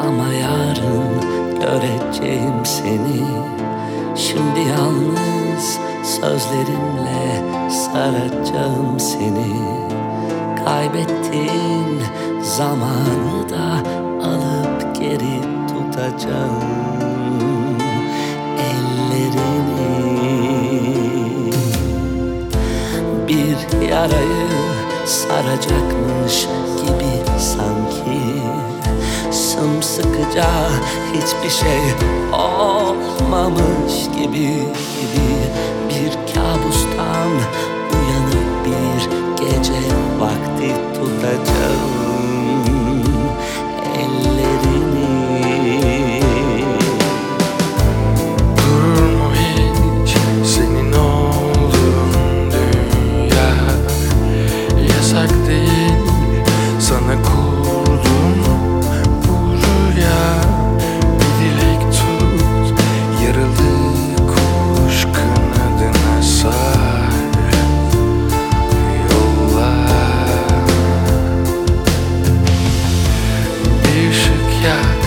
Ama yarın göreceğim seni. Şimdi yalnız sözlerimle saracağım seni. Kaybettiğin zamanı da alıp geri tutacağım ellerini. Bir yarayı saracakmış gibi sanki, sımsıkıca hiçbir şey olmamış gibi. Bir kabustan uyanıp bir gece vakti tutacağım ellerini. Durur mu hiç senin olduğun dünya? Yasak değil sana kurdum bu rüya. Bir dilek tut, yaralı kuş kanadına sar, yolla. Bir ışık yak,